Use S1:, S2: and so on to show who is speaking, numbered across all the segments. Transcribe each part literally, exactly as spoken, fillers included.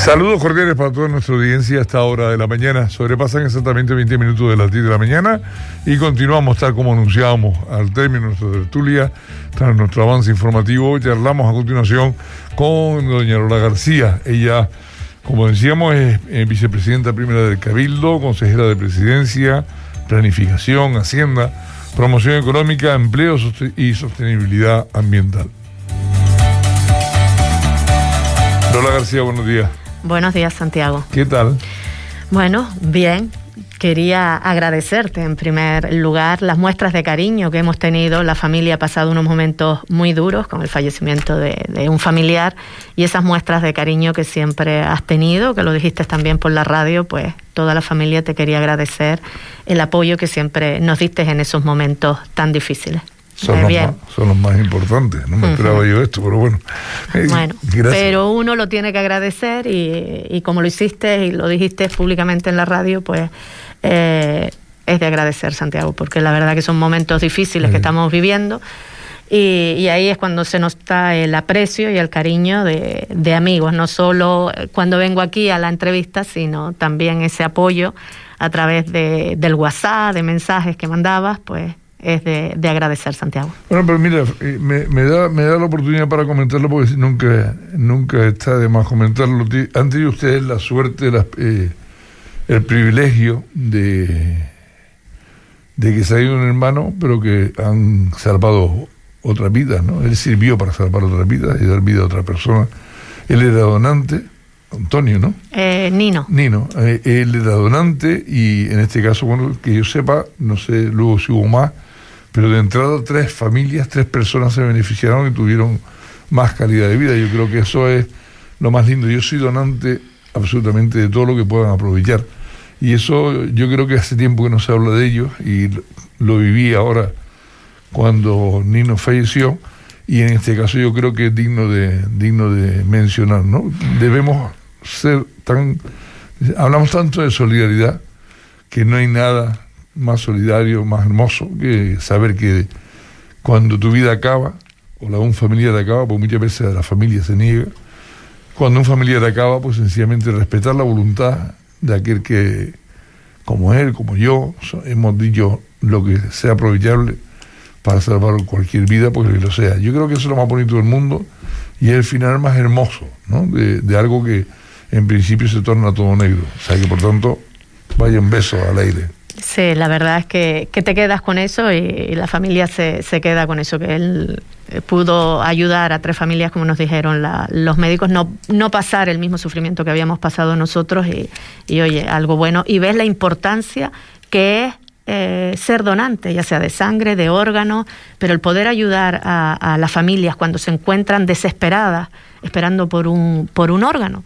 S1: Saludos cordiales para toda nuestra audiencia a esta hora de la mañana. Sobrepasan exactamente veinte minutos de las diez de la mañana y continuamos tal como anunciábamos al término de nuestra tertulia, tras nuestro avance informativo. Charlamos a continuación con doña Lola García. Ella, como decíamos, es, es vicepresidenta primera del Cabildo, consejera de Presidencia, Planificación, Hacienda, Promoción Económica, Empleo y Sostenibilidad Ambiental. Lola García, buenos días.
S2: Buenos días, Santiago.
S1: ¿Qué tal?
S2: Bueno, bien. Quería agradecerte en primer lugar las muestras de cariño que hemos tenido. La familia ha pasado unos momentos muy duros con el fallecimiento de, de un familiar, y esas muestras de cariño que siempre has tenido, que lo dijiste también por la radio, pues toda la familia te quería agradecer el apoyo que siempre nos diste en esos momentos tan difíciles.
S1: Son,
S2: eh,
S1: los
S2: bien.
S1: más, son los más importantes. No me uh-huh. esperaba yo esto, pero bueno. Eh,
S2: bueno,
S1: gracias.
S2: Pero uno lo tiene que agradecer y, y como lo hiciste y lo dijiste públicamente en la radio, pues eh, es de agradecer, Santiago, porque la verdad que son momentos difíciles uh-huh. que estamos viviendo, y, y ahí es cuando se nos da el aprecio y el cariño de, de amigos, no solo cuando vengo aquí a la entrevista, sino también ese apoyo a través de, del WhatsApp, de mensajes que mandabas, pues es de, de agradecer, Santiago.
S1: Bueno, pero mira, me, me da me da la oportunidad para comentarlo, porque nunca nunca está de más comentarlo. Han tenido ustedes la suerte, la, eh, el privilegio de, de que se ha ido un hermano, pero que han salvado otras vidas, ¿no? Él sirvió para salvar otras vidas y dar vida a otra persona. Él era donante, Antonio, ¿no?
S2: Eh, Nino.
S1: Nino, eh, él era donante, y en este caso, bueno, que yo sepa, no sé luego si hubo más, pero de entrada tres familias, tres personas se beneficiaron y tuvieron más calidad de vida. Yo creo que eso es lo más lindo. Yo soy donante absolutamente de todo lo que puedan aprovechar, y eso yo creo que hace tiempo que no se habla de ellos, y lo, lo viví ahora cuando Nino falleció, y en este caso yo creo que es digno de digno de mencionar, ¿no? Debemos ser tan... Hablamos tanto de solidaridad, que no hay nada más solidario, más hermoso que saber que cuando tu vida acaba, o la de un familiar acaba, porque muchas veces la familia se niega, cuando un familiar acaba, pues sencillamente respetar la voluntad de aquel que, como él, como yo, hemos dicho lo que sea aprovechable para salvar cualquier vida, porque lo sea. Yo creo que eso es lo más bonito del mundo, y es el final más hermoso, ¿no? De, de algo que en principio se torna todo negro. O sea que, por tanto, vaya un beso al aire.
S2: Sí, la verdad es que, que te quedas con eso, y, y la familia se, se queda con eso, que él pudo ayudar a tres familias, como nos dijeron la, los médicos, no, no pasar el mismo sufrimiento que habíamos pasado nosotros, y, y oye, algo bueno. Y ves la importancia que es eh, ser donante, ya sea de sangre, de órganos, pero el poder ayudar a, a las familias cuando se encuentran desesperadas, esperando por un, por un órgano.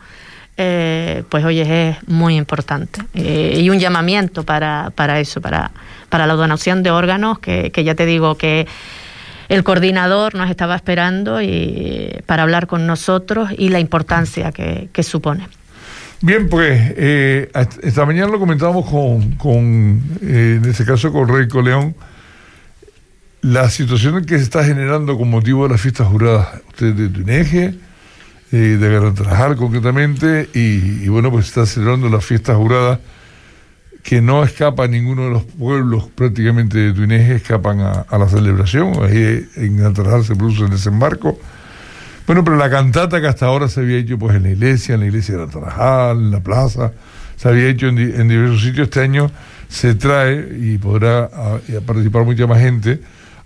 S2: Eh, pues oye, es muy importante, eh, y un llamamiento para, para eso, para, para la donación de órganos, que, que ya te digo que el coordinador nos estaba esperando y, para hablar con nosotros, y la importancia que, que supone.
S1: Bien, pues eh, esta mañana lo comentábamos con, con eh, en este caso con Raico León, la situación que se está generando con motivo de las fiestas juradas, ustedes de Tuneje, de Gran Tarajal concretamente, y, y bueno, pues está celebrando las fiestas juradas, que no escapa ninguno de los pueblos prácticamente de Tuneje, escapan a, a la celebración. Ahí en Gran Tarajal se produce el desembarco. Bueno, pero la cantata que hasta ahora se había hecho pues en la iglesia, en la iglesia de Gran Tarajal, en la plaza, se había hecho en, en diversos sitios. Este año se trae, y podrá a, a participar mucha más gente,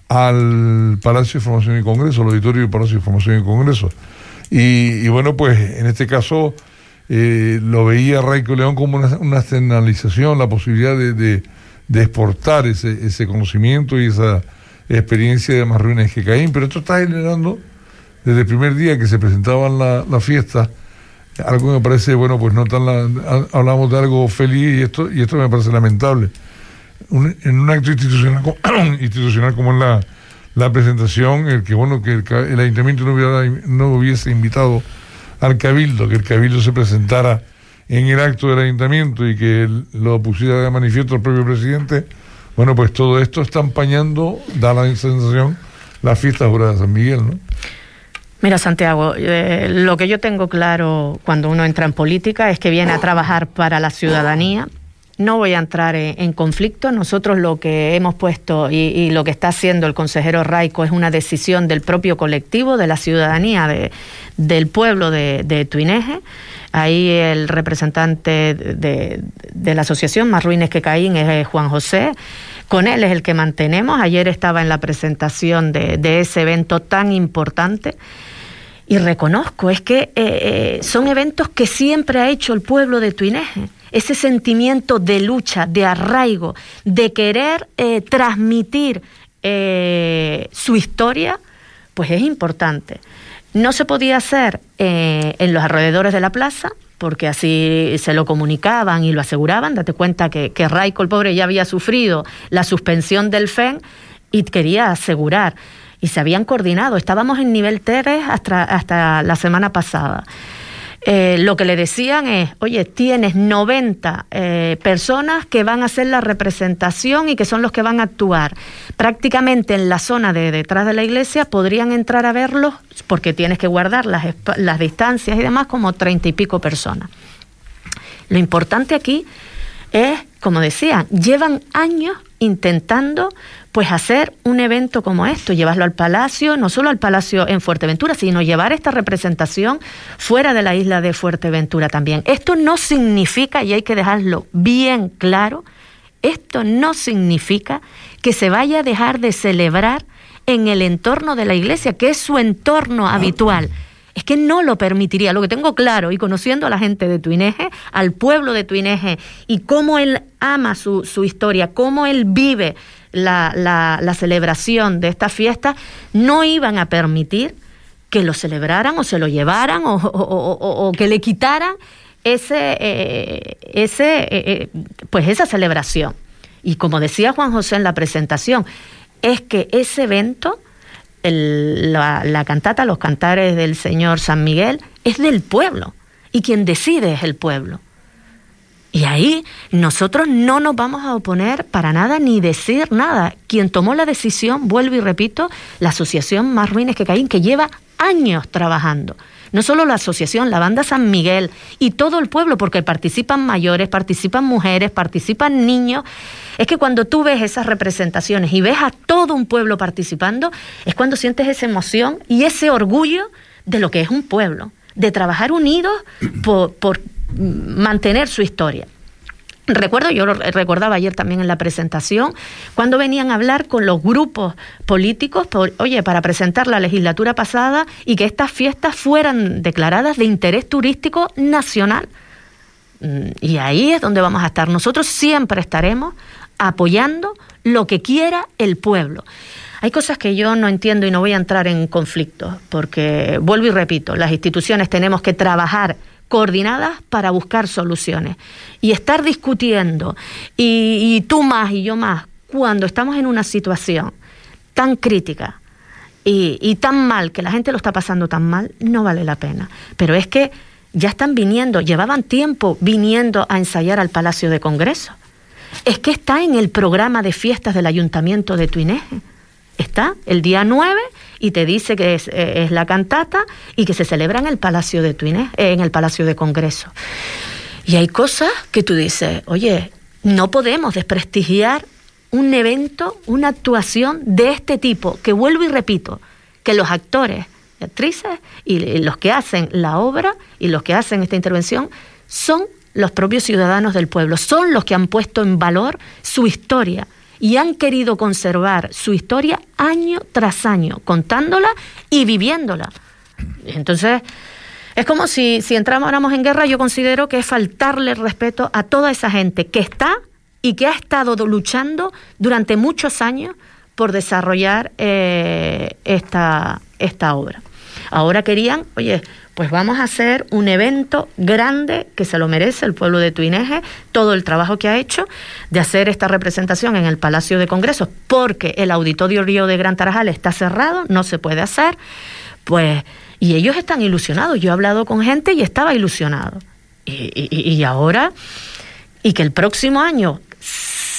S1: al Palacio de Información y Congreso, al auditorio del Palacio de Información y Congreso. Y, y bueno, pues en este caso eh, lo veía Raico León como una, una externalización, la posibilidad de, de, de exportar ese, ese conocimiento y esa experiencia de más ruinas que Caín. Pero esto está generando, desde el primer día que se presentaban las la fiestas, algo que me parece, bueno, pues no tan la, hablamos de algo feliz, y esto y esto me parece lamentable. Un, en un acto institucional, institucional como es la la presentación, el que bueno que el, el ayuntamiento no hubiera no hubiese invitado al Cabildo, que el Cabildo se presentara en el acto del ayuntamiento y que él lo pusiera de manifiesto el propio presidente. Bueno, pues todo esto está empañando, da la sensación, las fiestas juradas de San Miguel, ¿no?
S2: Mira, Santiago, eh, lo que yo tengo claro cuando uno entra en política es que viene a trabajar para la ciudadanía. No voy a entrar en, en conflicto. Nosotros lo que hemos puesto y, y lo que está haciendo el consejero Raico es una decisión del propio colectivo, de la ciudadanía, de, del pueblo de, de Tuineje. Ahí el representante de, de, de la asociación Más Ruines que Caín es Juan José. Con él es el que mantenemos. Ayer estaba en la presentación de, de ese evento tan importante. Y reconozco, es que eh, eh, son eventos que siempre ha hecho el pueblo de Tuineje. Ese sentimiento de lucha, de arraigo, de querer eh, transmitir eh, su historia, pues es importante. No se podía hacer eh, en los alrededores de la plaza, porque así se lo comunicaban y lo aseguraban. Date cuenta que, que Raico, el pobre, ya había sufrido la suspensión del F E N y quería asegurar. Y se habían coordinado. Estábamos en nivel tres hasta, hasta la semana pasada. Eh, lo que le decían es, oye, tienes noventa eh, personas que van a hacer la representación y que son los que van a actuar. Prácticamente en la zona de detrás de la iglesia podrían entrar a verlos, porque tienes que guardar las, las distancias y demás, como treinta y pico personas. Lo importante aquí es, como decía, llevan años intentando pues hacer un evento como esto, llevarlo al Palacio, no solo al Palacio en Fuerteventura, sino llevar esta representación fuera de la isla de Fuerteventura también. Esto no significa, y hay que dejarlo bien claro, esto no significa que se vaya a dejar de celebrar en el entorno de la iglesia, que es su entorno habitual. Es que no lo permitiría. Lo que tengo claro, y conociendo a la gente de Tuineje, al pueblo de Tuineje, y cómo él ama su, su historia, cómo él vive la, la, la celebración de esta fiesta, no iban a permitir que lo celebraran o se lo llevaran o, o, o, o, o que le quitaran ese, eh, ese, eh, pues esa celebración. Y como decía Juan José en la presentación, es que ese evento, el, la, la cantata, los cantares del Señor San Miguel, es del pueblo, y quien decide es el pueblo. Y ahí nosotros no nos vamos a oponer para nada ni decir nada. Quien tomó la decisión, vuelvo y repito, la asociación Más Ruines que Caín, que lleva años trabajando. No solo la asociación, la banda San Miguel y todo el pueblo, porque participan mayores, participan mujeres, participan niños. Es que cuando tú ves esas representaciones y ves a todo un pueblo participando, es cuando sientes esa emoción y ese orgullo de lo que es un pueblo, de trabajar unidos por, por mantener su historia. Recuerdo, yo lo recordaba ayer también en la presentación, cuando venían a hablar con los grupos políticos, por, oye, para presentar la legislatura pasada y que estas fiestas fueran declaradas de interés turístico nacional. Y ahí es donde vamos a estar. Nosotros siempre estaremos apoyando lo que quiera el pueblo. Hay cosas que yo no entiendo y no voy a entrar en conflictos, porque, vuelvo y repito, las instituciones tenemos que trabajar coordinadas para buscar soluciones. Y estar discutiendo, y, y tú más y yo más, cuando estamos en una situación tan crítica y, y tan mal, que la gente lo está pasando tan mal, no vale la pena. Pero es que ya están viniendo, llevaban tiempo viniendo a ensayar al Palacio de Congreso. Es que está en el programa de fiestas del Ayuntamiento de Tuineje. Está el día nueve y te dice que es, eh, es la cantata y que se celebra en el Palacio de Tuineje, eh, en el Palacio de Congreso. Y hay cosas que tú dices, oye, no podemos desprestigiar un evento, una actuación de este tipo, que vuelvo y repito, que los actores, actrices y, y los que hacen la obra y los que hacen esta intervención son los propios ciudadanos del pueblo, son los que han puesto en valor su historia y han querido conservar su historia año tras año, contándola y viviéndola. Entonces, es como si, si entráramos en guerra. Yo considero que es faltarle respeto a toda esa gente que está y que ha estado luchando durante muchos años por desarrollar eh, esta, esta obra. Ahora querían, oye, pues vamos a hacer un evento grande que se lo merece el pueblo de Tuineje, todo el trabajo que ha hecho de hacer esta representación en el Palacio de Congresos, porque el Auditorio Río de Gran Tarajal está cerrado, no se puede hacer, pues, y ellos están ilusionados. Yo he hablado con gente y estaba ilusionado. Y, y, y ahora, y que el próximo año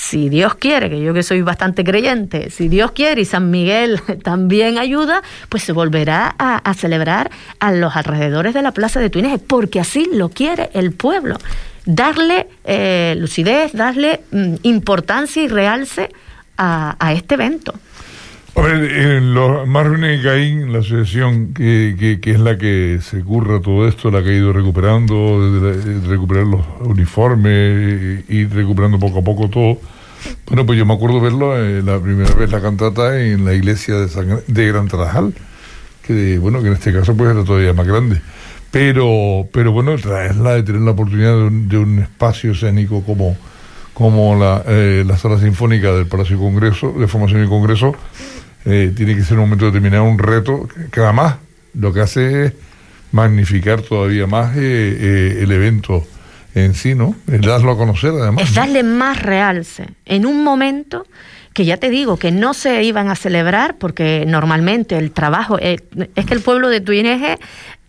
S2: si Dios quiere, que yo que soy bastante creyente, si Dios quiere y San Miguel también ayuda, pues se volverá a, a celebrar a los alrededores de la plaza de Tuineje, porque así lo quiere el pueblo. Darle eh, lucidez, darle mm, importancia y realce a, a este evento.
S1: A ver, en los márgenes de Caín, la asociación que, que, que es la que se curra todo esto, la que ha ido recuperando, de, de recuperar los uniformes y, y recuperando poco a poco todo. Bueno, pues yo me acuerdo verlo eh, la primera vez la cantata en la iglesia de, San, de Gran Tarajal, que bueno, que en este caso pues era todavía más grande. Pero, pero bueno, traerla de tener la oportunidad de un, de un espacio escénico como, como la, eh, la sala sinfónica del Palacio de Congreso, de Formación y Congreso, eh, tiene que ser un momento determinado, un reto, que, que además lo que hace es magnificar todavía más eh, eh, el evento en sí, ¿no? Es darlo a conocer además.
S2: Es
S1: ¿no?
S2: darle más realce en un momento que ya te digo que no se iban a celebrar porque normalmente el trabajo, es, es que el pueblo de Tuineje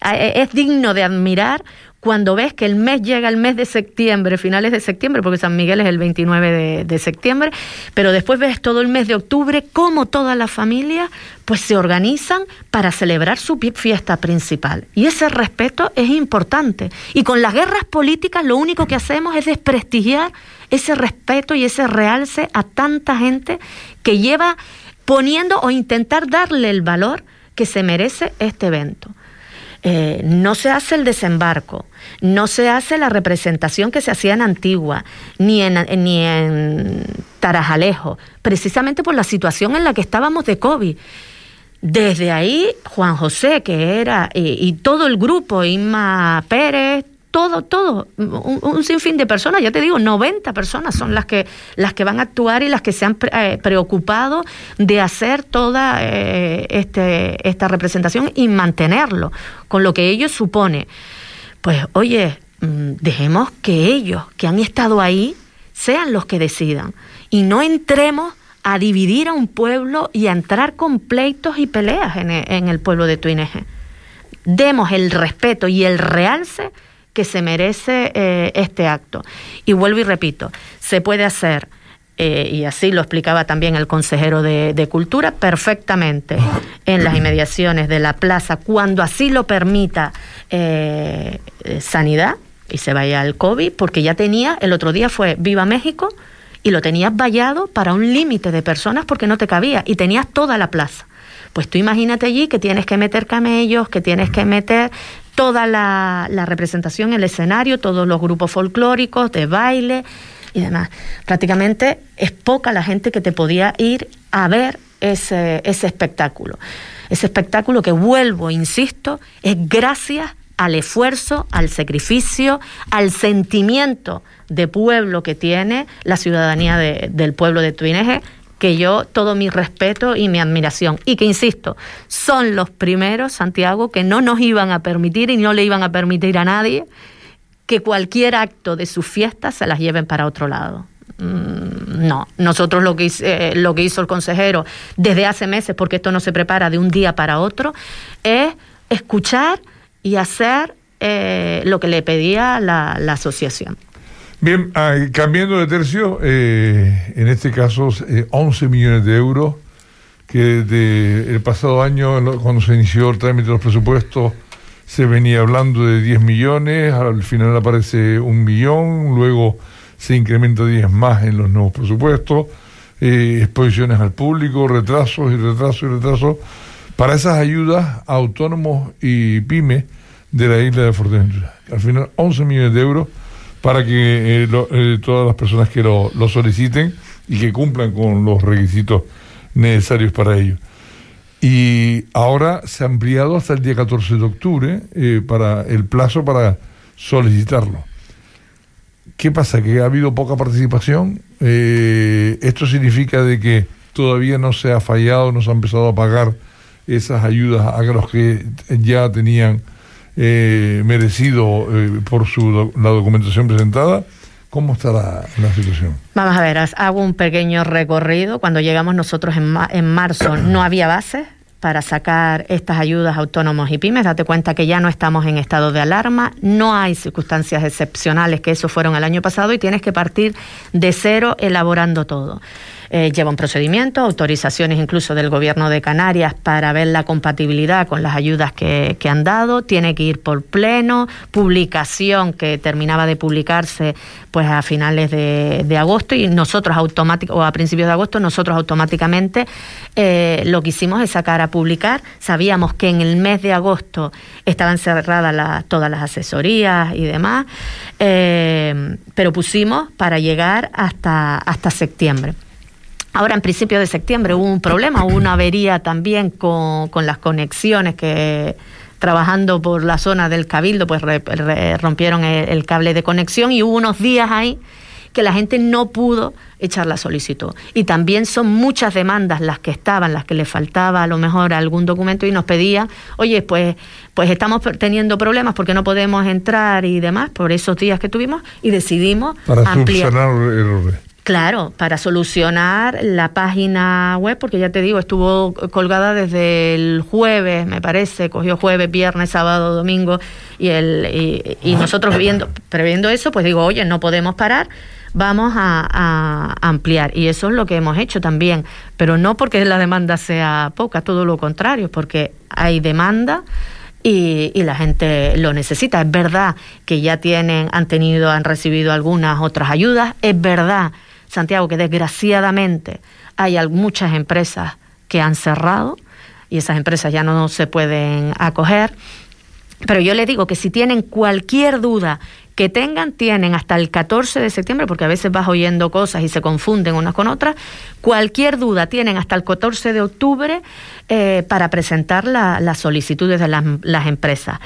S2: es digno de admirar cuando ves que el mes llega el mes de septiembre, finales de septiembre, porque San Miguel es el veintinueve de, de septiembre, pero después ves todo el mes de octubre, cómo todas las familias pues se organizan para celebrar su fiesta principal. Y ese respeto es importante. Y con las guerras políticas lo único que hacemos es desprestigiar ese respeto y ese realce a tanta gente que lleva poniendo o intentar darle el valor que se merece este evento. Eh, no se hace el desembarco, no se hace la representación que se hacía en Antigua, ni en, ni en Tarajalejo, precisamente por la situación en la que estábamos de COVID. Desde ahí, Juan José, que era, y, y todo el grupo, Inma Pérez, todo, todo, un, un sinfín de personas, ya te digo, noventa personas son las que, las que van a actuar y las que se han pre, eh, preocupado de hacer toda eh, este, esta representación y mantenerlo, con lo que ello supone. Pues, oye, dejemos que ellos, que han estado ahí, sean los que decidan, y no entremos a dividir a un pueblo y a entrar con pleitos y peleas en el, en el pueblo de Tuineje. Demos el respeto y el realce que se merece eh, este acto. Y vuelvo y repito, se puede hacer, eh, y así lo explicaba también el consejero de, de Cultura, perfectamente en las inmediaciones de la plaza, cuando así lo permita eh, Sanidad, y se vaya al COVID, porque ya tenía, el otro día fue Viva México, y lo tenías vallado para un límite de personas porque no te cabía, y tenías toda la plaza. Pues tú imagínate allí que tienes que meter camellos, que tienes que meter toda la, la representación, el escenario, todos los grupos folclóricos de baile y demás. Prácticamente es poca la gente que te podía ir a ver ese, ese espectáculo. Ese espectáculo que, vuelvo, insisto, es gracias al esfuerzo, al sacrificio, al sentimiento de pueblo que tiene la ciudadanía de, del pueblo de Tuineje, que yo todo mi respeto y mi admiración, y que, insisto, son los primeros, Santiago, que no nos iban a permitir y no le iban a permitir a nadie que cualquier acto de sus fiestas se las lleven para otro lado. Mm, no, nosotros lo que, hizo, eh, lo que hizo el consejero desde hace meses, porque esto no se prepara de un día para otro, es escuchar y hacer eh, lo que le pedía la, la asociación.
S1: Bien, ah, cambiando de tercio, eh, en este caso eh, once millones de euros, que desde el pasado año, cuando se inició el trámite de los presupuestos, se venía hablando de diez millones, al final aparece un millón, luego se incrementa diez más en los nuevos presupuestos, eh, exposiciones al público, retrasos y retrasos y retrasos, para esas ayudas a autónomos y pymes de la isla de Fuerteventura. Al final, once millones de euros para que eh, lo, eh, todas las personas que lo, lo soliciten y que cumplan con los requisitos necesarios para ello. Y ahora se ha ampliado hasta el día catorce de octubre eh, para el plazo para solicitarlo. ¿Qué pasa? ¿Que ha habido poca participación? Eh, ¿Esto significa de que todavía no se ha fallado, no se ha empezado a pagar esas ayudas a los que ya tenían Eh, merecido eh, por su do, la documentación presentada? ¿Cómo está la, la situación?
S2: Vamos a ver, hago un pequeño recorrido. Cuando llegamos nosotros en, ma en marzo no había bases, para sacar estas ayudas a autónomos y pymes. Date cuenta que ya no estamos en estado de alarma, no hay circunstancias excepcionales, que eso fueron el año pasado, y tienes que partir de cero elaborando todo. Eh, lleva un procedimiento, autorizaciones incluso del Gobierno de Canarias para ver la compatibilidad con las ayudas que, que han dado, tiene que ir por pleno, publicación que terminaba de publicarse pues a finales de, de agosto, y nosotros automáticamente, o a principios de agosto, nosotros automáticamente eh, lo que hicimos es sacar a publicar. Sabíamos que en el mes de agosto estaban cerradas la, todas las asesorías y demás, eh, pero pusimos para llegar hasta, hasta septiembre. Ahora, en principio de septiembre hubo un problema, hubo una avería también con, con las conexiones que, trabajando por la zona del Cabildo, pues re, re, rompieron el, el cable de conexión, y hubo unos días ahí que la gente no pudo echar la solicitud. Y también son muchas demandas las que estaban, las que le faltaba a lo mejor algún documento, y nos pedían, oye, pues, pues estamos teniendo problemas porque no podemos entrar y demás, por esos días que tuvimos, y decidimos
S1: para
S2: ampliar.
S1: Para subsanar errores.
S2: Claro, para solucionar la página web, porque ya te digo, estuvo colgada desde el jueves, me parece, cogió jueves, viernes, sábado, domingo, y el y, y nosotros viendo, previendo eso, pues digo, oye, no podemos parar, vamos a, a ampliar, y eso es lo que hemos hecho también, pero no porque la demanda sea poca, todo lo contrario, porque hay demanda. Y, y la gente lo necesita. Es verdad que ya tienen, han tenido, han recibido algunas otras ayudas. Es verdad, Santiago, que desgraciadamente hay muchas empresas que han cerrado y esas empresas ya no se pueden acoger. Pero yo les digo que si tienen cualquier duda que tengan, tienen hasta el catorce de septiembre, porque a veces vas oyendo cosas y se confunden unas con otras. Cualquier duda tienen hasta el catorce de octubre eh, para presentar la, las solicitudes de las, las empresas.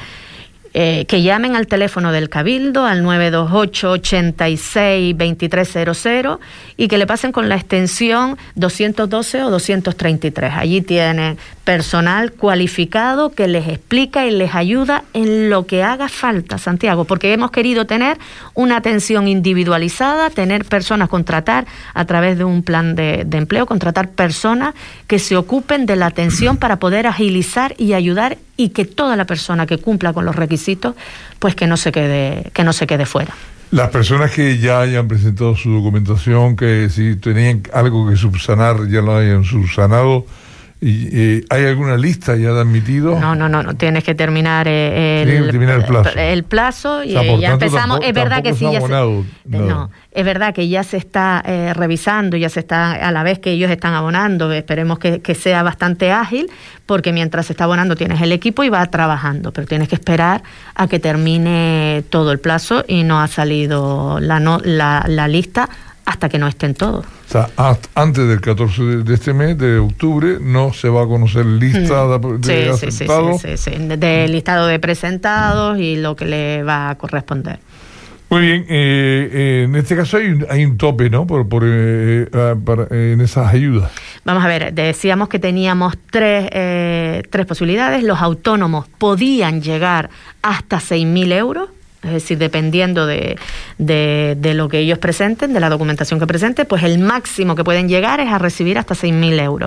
S2: Eh, que llamen al teléfono del Cabildo, al nueve dos ocho, ochenta y seis, veintitrés cero cero, y que le pasen con la extensión doscientos doce o doscientos treinta y tres. Allí tienen personal cualificado que les explica y les ayuda en lo que haga falta, Santiago, porque hemos querido tener una atención individualizada, tener personas, contratar a través de un plan de, de empleo, contratar personas que se ocupen de la atención para poder agilizar y ayudar, y que toda la persona que cumpla con los requisitos, pues que no se quede, que no se quede fuera.
S1: Las personas que ya hayan presentado su documentación, que si tenían algo que subsanar, ya lo hayan subsanado, y, eh, ¿hay alguna lista ya de admitidos?
S2: No, no, no, no, tienes que terminar eh, el,
S1: que terminar el plazo.
S2: El plazo y
S1: o sea,
S2: eh, ya
S1: tanto,
S2: empezamos.
S1: Tampoco,
S2: es verdad que sí, ya
S1: abonado,
S2: se, no. no, es verdad que ya se está eh, revisando, ya se está, a la vez que ellos están abonando, esperemos que, que sea bastante ágil, porque mientras se está abonando tienes el equipo y va trabajando, pero tienes que esperar a que termine todo el plazo, y no ha salido la, no, la, la lista hasta que no estén todos.
S1: O sea, antes del catorce de este mes, de octubre, no se va a conocer lista de, de
S2: sí,
S1: aceptados.
S2: Sí, sí, sí, sí, de, de listado de presentados y lo que le va a corresponder.
S1: Muy bien, eh, eh, en este caso hay un, hay un tope, ¿no? Por, por eh, eh, para, eh, en esas ayudas.
S2: Vamos a ver, decíamos que teníamos tres, eh, tres posibilidades. Los autónomos podían llegar hasta seis mil euros. Es decir, dependiendo de, de, de lo que ellos presenten, de la documentación que presenten, pues el máximo que pueden llegar es a recibir hasta seis mil euros.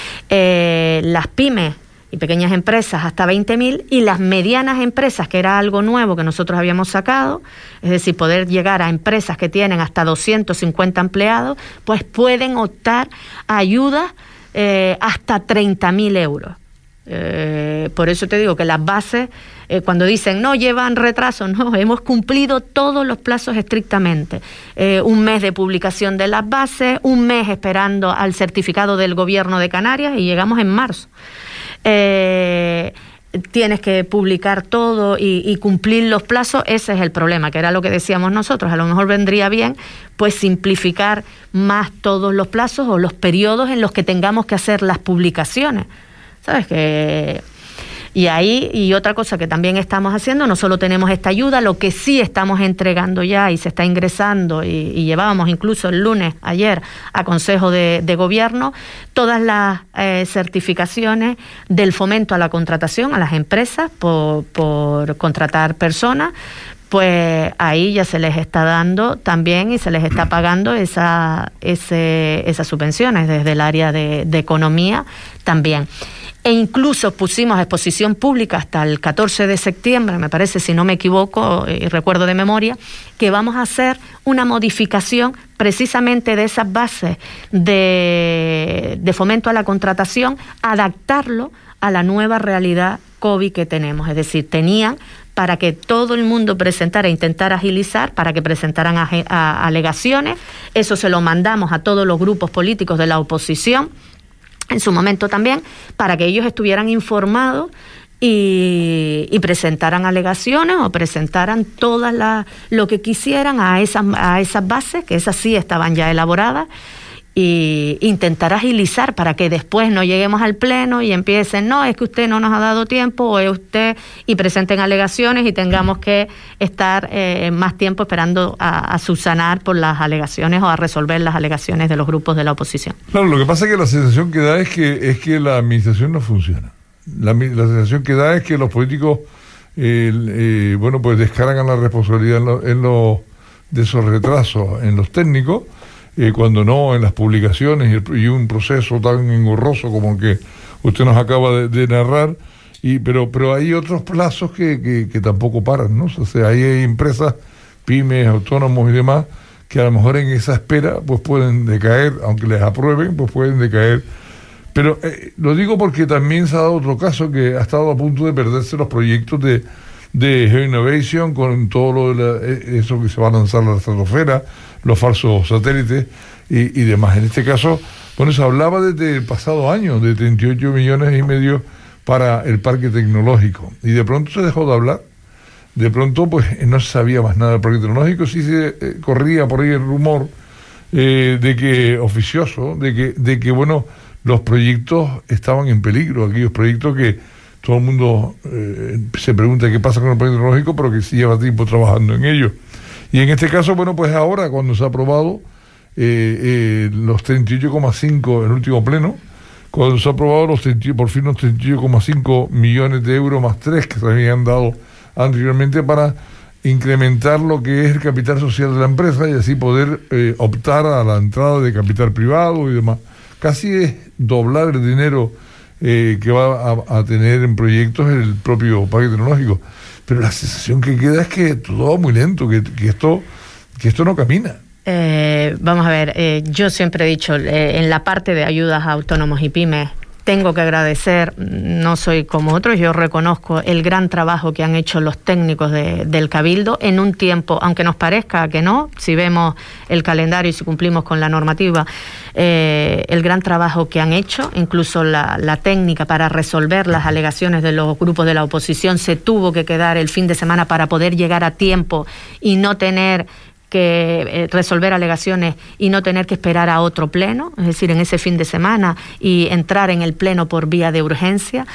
S2: Eh, las pymes y pequeñas empresas hasta veinte mil, y las medianas empresas, que era algo nuevo que nosotros habíamos sacado, es decir, poder llegar a empresas que tienen hasta doscientos cincuenta empleados, pues pueden optar a ayudas eh, hasta treinta mil euros. Eh, por eso te digo que las bases, eh, cuando dicen no llevan retraso, no, hemos cumplido todos los plazos estrictamente. Eh, un mes de publicación de las bases, un mes esperando al certificado del Gobierno de Canarias, y llegamos en marzo. Eh, tienes que publicar todo y, y cumplir los plazos. Ese es el problema, que era lo que decíamos nosotros. A lo mejor vendría bien pues simplificar más todos los plazos o los periodos en los que tengamos que hacer las publicaciones. ¿Sabes? Que y ahí, y otra cosa que también estamos haciendo, no solo tenemos esta ayuda, lo que sí estamos entregando ya y se está ingresando, y, y llevábamos incluso el lunes, ayer, a Consejo de, de Gobierno, todas las eh, certificaciones del fomento a la contratación a las empresas por, por contratar personas. Pues ahí ya se les está dando también y se les está pagando esa, ese, esas subvenciones desde el área de, de economía también. e incluso pusimos a exposición pública hasta el catorce de septiembre, me parece, si no me equivoco, y recuerdo de memoria, que vamos a hacer una modificación precisamente de esas bases de, de fomento a la contratación, adaptarlo a la nueva realidad COVID que tenemos. Es decir, tenían para que todo el mundo presentara, intentara agilizar, para que presentaran a, a, alegaciones. Eso se lo mandamos a todos los grupos políticos de la oposición, en su momento también, para que ellos estuvieran informados y, y presentaran alegaciones o presentaran todas las lo que quisieran a esas, a esas bases, que esas sí estaban ya elaboradas, y intentar agilizar para que después no lleguemos al pleno y empiecen, no, es que usted no nos ha dado tiempo, o es usted, y presenten alegaciones y tengamos que estar eh, más tiempo esperando a, a subsanar por las alegaciones o a resolver las alegaciones de los grupos de la oposición.
S1: Claro, lo que pasa es que la sensación que da es que es que la administración no funciona. La, la sensación que da es que los políticos eh, eh, bueno, pues descargan la responsabilidad en, lo, en lo, de esos retrasos en los técnicos, Eh, cuando no en las publicaciones y, el, y un proceso tan engorroso como el que usted nos acaba de, de narrar, y pero pero hay otros plazos que, que, que tampoco paran, ¿no? O sea, hay empresas, pymes, autónomos y demás, que a lo mejor en esa espera pues pueden decaer, aunque les aprueben, pues pueden decaer. Pero eh, lo digo porque también se ha dado otro caso que ha estado a punto de perderse los proyectos de de GeoInnovation, con todo lo de la, eso que se va a lanzar a la estratosfera, los falsos satélites y, y demás. En este caso, bueno, se hablaba desde el pasado año de treinta y ocho millones y medio para el parque tecnológico, y de pronto se dejó de hablar. De pronto pues no se sabía más nada del parque tecnológico. Sí se eh, corría por ahí el rumor eh, de que oficioso, de que, de que bueno, los proyectos estaban en peligro, aquellos proyectos que todo el mundo eh, se pregunta qué pasa con el parque tecnológico, pero que sí lleva tiempo trabajando en ello. Y en este caso, bueno, pues ahora cuando se ha aprobado eh, eh, los treinta y ocho coma cinco en el último pleno, cuando se ha aprobado los treinta, por fin los treinta y ocho coma cinco millones de euros más tres que se habían dado anteriormente para incrementar lo que es el capital social de la empresa y así poder eh, optar a la entrada de capital privado y demás. Casi es doblar el dinero Eh, que va a, a tener en proyectos el propio parque tecnológico, pero la sensación que queda es que todo va muy lento, que, que esto que esto no camina.
S2: Eh, vamos a ver, eh, yo siempre he dicho, eh, en la parte de ayudas a autónomos y pymes, tengo que agradecer, no soy como otros, yo reconozco el gran trabajo que han hecho los técnicos de, del Cabildo en un tiempo, aunque nos parezca que no, si vemos el calendario y si cumplimos con la normativa, eh, el gran trabajo que han hecho, incluso la, la técnica para resolver las alegaciones de los grupos de la oposición se tuvo que quedar el fin de semana para poder llegar a tiempo y no tener que resolver alegaciones y no tener que esperar a otro pleno, es decir, en ese fin de semana, y entrar en el pleno por vía de urgencia.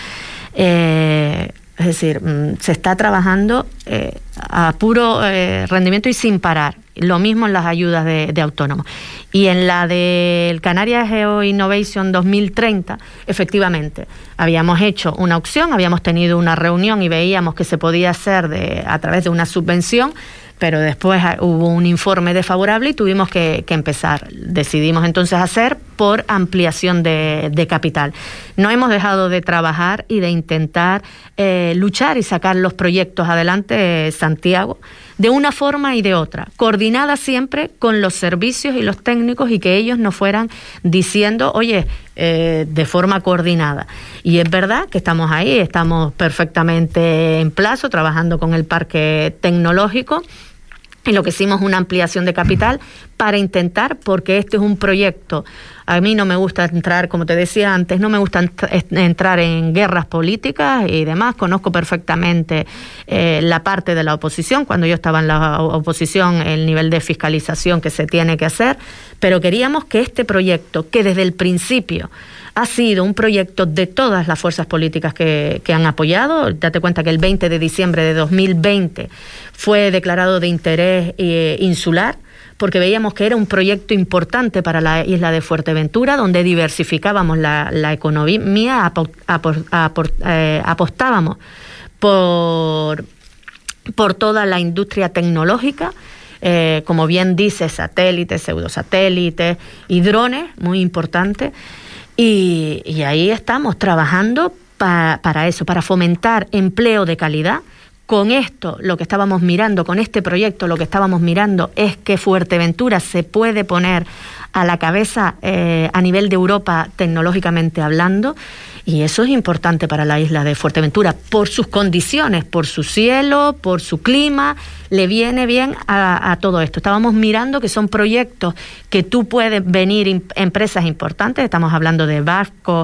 S2: Eh, es decir, se está trabajando eh, a puro eh, rendimiento y sin parar. Lo mismo en las ayudas de, de autónomos. Y en la del Canarias GeoInnovation dos mil treinta, efectivamente, habíamos hecho una opción, habíamos tenido una reunión y veíamos que se podía hacer de, a través de una subvención, pero después hubo un informe desfavorable y tuvimos que, que empezar. Decidimos entonces hacer por ampliación de, de capital. No hemos dejado de trabajar y de intentar eh, luchar y sacar los proyectos adelante, eh, Santiago, de una forma y de otra, coordinada siempre con los servicios y los técnicos, y que ellos nos fueran diciendo, oye, eh, de forma coordinada. Y es verdad que estamos ahí, estamos perfectamente en plazo, trabajando con el parque tecnológico, y lo que hicimos es una ampliación de capital para intentar, porque este es un proyecto, a mí no me gusta entrar, como te decía antes, no me gusta ent- entrar en guerras políticas y demás, conozco perfectamente eh, la parte de la oposición, cuando yo estaba en la oposición, el nivel de fiscalización que se tiene que hacer, pero queríamos que este proyecto, que desde el principio ha sido un proyecto de todas las fuerzas políticas que, que han apoyado. Date cuenta que el veinte de diciembre de dos mil veinte fue declarado de interés eh, insular, porque veíamos que era un proyecto importante para la isla de Fuerteventura, donde diversificábamos la, la economía, apo, apo, apo, eh, apostábamos por, por toda la industria tecnológica, eh, como bien dice, satélites, pseudosatélites y drones, muy importante. Y, y ahí estamos trabajando pa, para eso, para fomentar empleo de calidad. Con esto, lo que estábamos mirando, con este proyecto, lo que estábamos mirando es que Fuerteventura se puede poner a la cabeza eh, a nivel de Europa tecnológicamente hablando, y eso es importante para la isla de Fuerteventura, por sus condiciones, por su cielo, por su clima, le viene bien a, a todo esto. Estábamos mirando que son proyectos que tú puedes venir, imp- empresas importantes, estamos hablando de Vasco,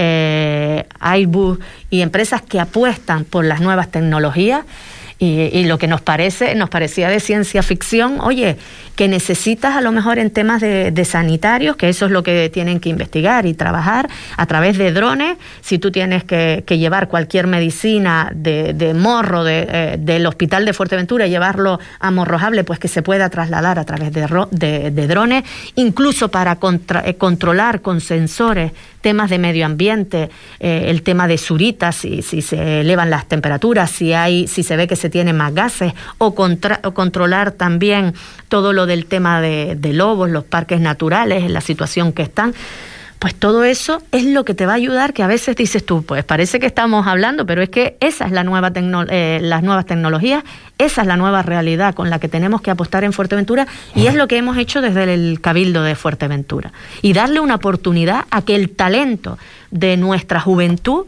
S2: eh, Airbus, y empresas que apuestan por las nuevas tecnologías. Y, y lo que nos parece, nos parecía de ciencia ficción, oye, que necesitas a lo mejor en temas de, de sanitarios, que eso es lo que tienen que investigar y trabajar a través de drones. Si tú tienes que, que llevar cualquier medicina de, de morro de, eh, del hospital de Fuerteventura y llevarlo a Morrojable, pues que se pueda trasladar a través de, de, de drones, incluso para contra, eh, controlar con sensores temas de medio ambiente, eh, el tema de suritas, si, si se elevan las temperaturas, si hay, si se ve que se tienen más gases, o, contra, o controlar también todo lo del tema de, de lobos, los parques naturales, en la situación que están. Pues todo eso es lo que te va a ayudar, que a veces dices tú, pues parece que estamos hablando, pero es que esa es la nueva tecno, eh, las nuevas tecnologías, esa es la nueva realidad con la que tenemos que apostar en Fuerteventura, y es lo que hemos hecho desde el Cabildo de Fuerteventura. Y darle una oportunidad a que el talento de nuestra juventud